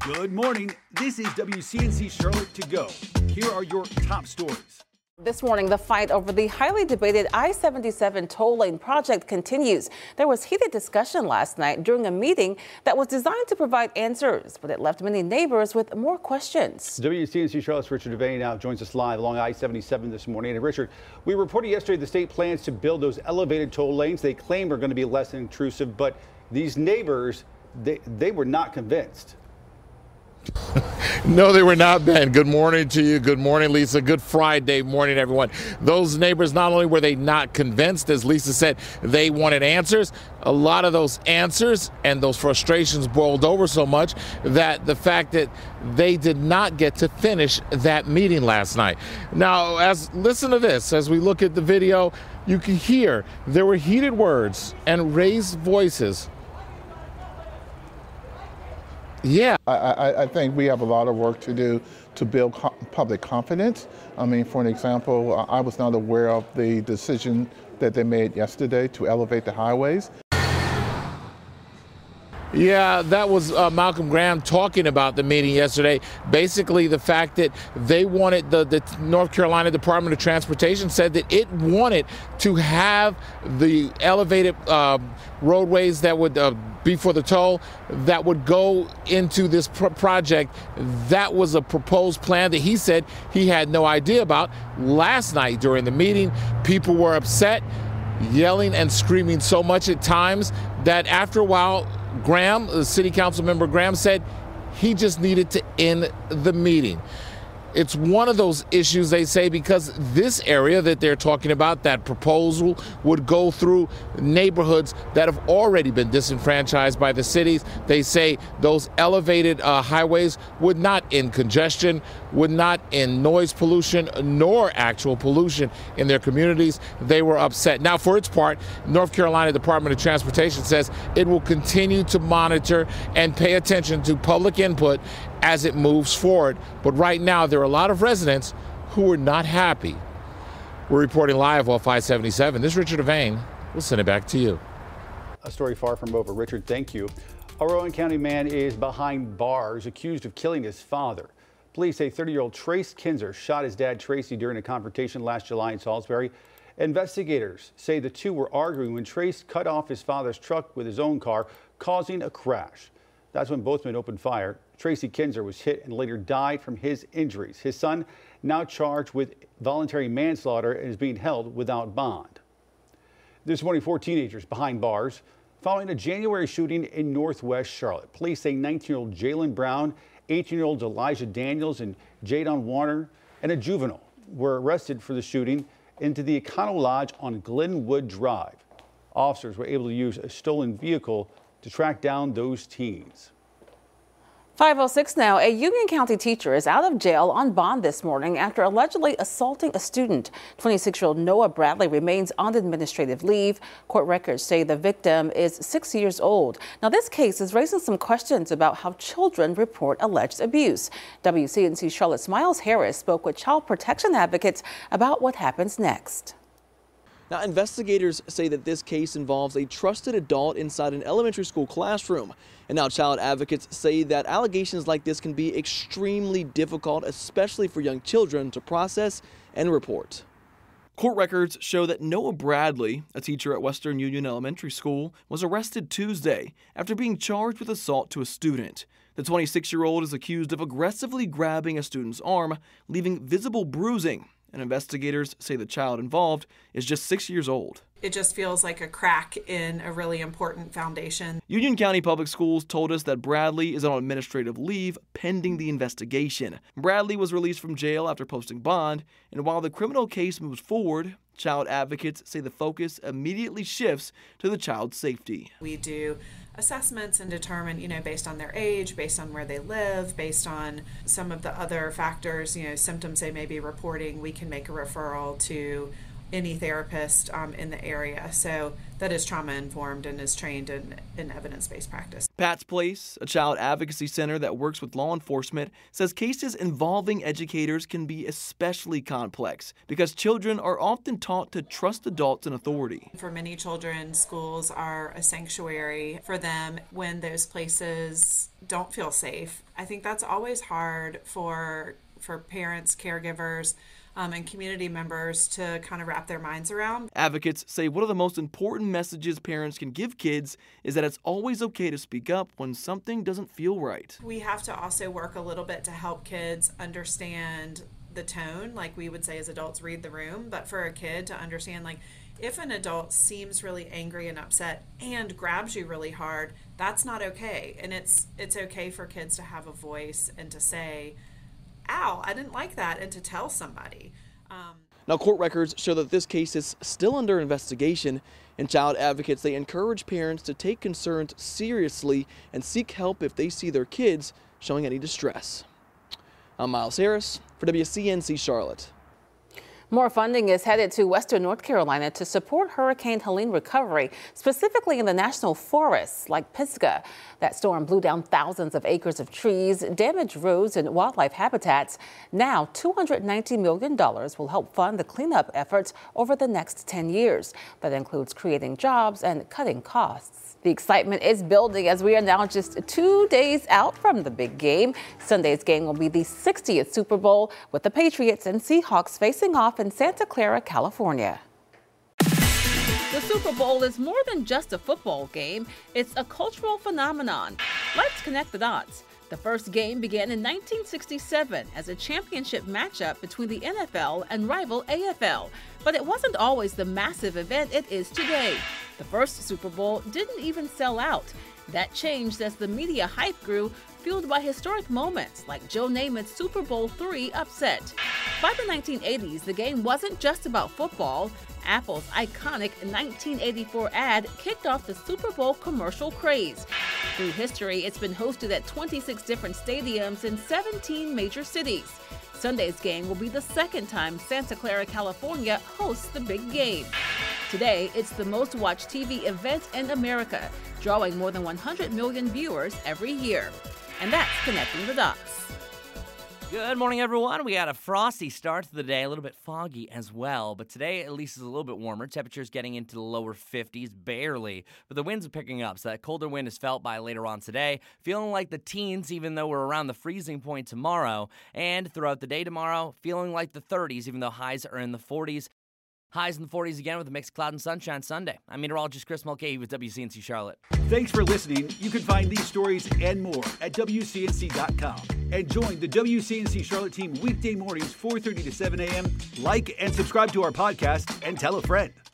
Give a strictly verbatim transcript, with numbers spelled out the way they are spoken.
Good morning. This is W C N C Charlotte to go. Here are your top stories. This morning, the fight over the highly debated I seventy-seven toll lane project continues. There was heated discussion last night during a meeting that was designed to provide answers, but it left many neighbors with more questions. W C N C Charlotte's Richard Devane now joins us live along I seventy-seven this morning. And Richard, we reported yesterday the state plans to build those elevated toll lanes they claim are going to be less intrusive, but these neighbors, they, they were not convinced. No, they were not, Ben. Good morning to you. Good morning, Lisa. Good Friday morning, everyone. Those neighbors, not only were they not convinced, as Lisa said, they wanted answers. A lot of those answers and those frustrations boiled over so much that the fact that they did not get to finish that meeting last night. Now, as listen to this, as we look at the video, you can hear there were heated words and raised voices. Yeah, I, I, I think we have a lot of work to do to build co- public confidence. I mean, for an example, I was not aware of the decision that they made yesterday to elevate the highways. Yeah, that was uh, Malcolm Graham talking about the meeting yesterday. Basically, the fact that they wanted, the, the North Carolina Department of Transportation said that it wanted to have the elevated uh, roadways that would uh, be for the toll that would go into this pr- project. That was a proposed plan that he said he had no idea about. Last night during the meeting, people were upset, yelling and screaming so much at times that after a while, Graham, the city council member Graham, said he just needed to end the meeting. It's one of those issues, they say, because this area that they're talking about, that proposal would go through neighborhoods that have already been disenfranchised by the cities. They say those elevated uh, highways would not end congestion, would not end noise pollution, nor actual pollution in their communities. They were upset. Now, for its part, North Carolina Department of Transportation says it will continue to monitor and pay attention to public input as it moves forward. But right now, there are a lot of residents who are not happy. We're reporting live off I seventy-seven. This is Richard Devane. We'll send it back to you. A story far from over. Richard, thank you. A Rowan County man is behind bars accused of killing his father. Police say thirty-year-old Trace Kinzer shot his dad Tracy during a confrontation last July in Salisbury. Investigators say the two were arguing when Trace cut off his father's truck with his own car, causing a crash. That's when both men opened fire. Tracy Kinzer was hit and later died from his injuries. His son now charged with voluntary manslaughter and is being held without bond. This morning, four teenagers behind bars following a January shooting in Northwest Charlotte. Police say nineteen-year-old Jalen Brown, eighteen-year-old Elijah Daniels, and Jadon Warner, and a juvenile were arrested for the shooting into the Econo Lodge on Glenwood Drive. Officers were able to use a stolen vehicle to track down those teens. five oh six now. A Union County teacher is out of jail on bond this morning after allegedly assaulting a student. twenty-six-year-old Noah Bradley remains on administrative leave. Court records say the victim is six years old. Now, this case is raising some questions about how children report alleged abuse. W C N C Charlotte's Miles Harris spoke with child protection advocates about what happens next. Now, investigators say that this case involves a trusted adult inside an elementary school classroom. And now child advocates say that allegations like this can be extremely difficult, especially for young children, to process and report. Court records show that Noah Bradley, a teacher at Western Union Elementary School, was arrested Tuesday after being charged with assault to a student. The twenty-six-year-old is accused of aggressively grabbing a student's arm, leaving visible bruising. And investigators say the child involved is just six years old. It just feels like a crack in a really important foundation. Union County Public Schools told us that Bradley is on administrative leave pending the investigation. Bradley was released from jail after posting bond, and while the criminal case moves forward, child advocates say the focus immediately shifts to the child's safety. We do assessments and determine, you know, based on their age, based on where they live, based on some of the other factors, you know, symptoms they may be reporting, we can make a referral to any therapist um, in the area. So that is trauma informed and is trained in, in evidence-based practice. Pat's Place, a child advocacy center that works with law enforcement, says cases involving educators can be especially complex because children are often taught to trust adults and authority. For many children, schools are a sanctuary for them when those places don't feel safe. I think that's always hard for for parents, caregivers, Um, and community members to kind of wrap their minds around. Advocates say one of the most important messages parents can give kids is that it's always okay to speak up when something doesn't feel right. We have to also work a little bit to help kids understand the tone, like we would say as adults, read the room, but for a kid to understand, like, if an adult seems really angry and upset and grabs you really hard, that's not okay. And it's it's okay for kids to have a voice and to say, ow, I didn't like that, and to tell somebody. Um, now, court records show that this case is still under investigation, and child advocates, they encourage parents to take concerns seriously and seek help if they see their kids showing any distress. I'm Miles Harris for W C N C Charlotte. More funding is headed to Western North Carolina to support Hurricane Helene recovery, specifically in the national forests like Pisgah. That storm blew down thousands of acres of trees, damaged roads and wildlife habitats. Now, two hundred ninety million dollars will help fund the cleanup efforts over the next ten years. That includes creating jobs and cutting costs. The excitement is building as we are now just two days out from the big game. Sunday's game will be the sixtieth Super Bowl, with the Patriots and Seahawks facing off in Santa Clara, California. The Super Bowl is more than just a football game. It's a cultural phenomenon. Let's connect the dots. The first game began in nineteen sixty-seven as a championship matchup between the N F L and rival A F L. But it wasn't always the massive event it is today. The first Super Bowl didn't even sell out. That changed as the media hype grew, fueled by historic moments like Joe Namath's Super Bowl three upset. By the nineteen eighties, the game wasn't just about football. Apple's iconic nineteen eighty-four ad kicked off the Super Bowl commercial craze. Through history, it's been hosted at twenty-six different stadiums in seventeen major cities. Sunday's game will be the second time Santa Clara, California hosts the big game. Today, it's the most watched T V event in America, drawing more than one hundred million viewers every year. And that's Connecting the Dots. Good morning, everyone. We got a frosty start to the day, a little bit foggy as well, but today at least is a little bit warmer. Temperatures getting into the lower fifties, barely, but the winds are picking up, so that colder wind is felt by later on today. Feeling like the teens, even though we're around the freezing point tomorrow, and throughout the day tomorrow, feeling like the thirties, even though highs are in the forties. Highs in the forties again with a mixed cloud and sunshine Sunday. I'm meteorologist Chris Mulcahy with W C N C Charlotte. Thanks for listening. You can find these stories and more at W C N C dot com. And join the W C N C Charlotte team weekday mornings, four thirty to seven a.m. Like and subscribe to our podcast and tell a friend.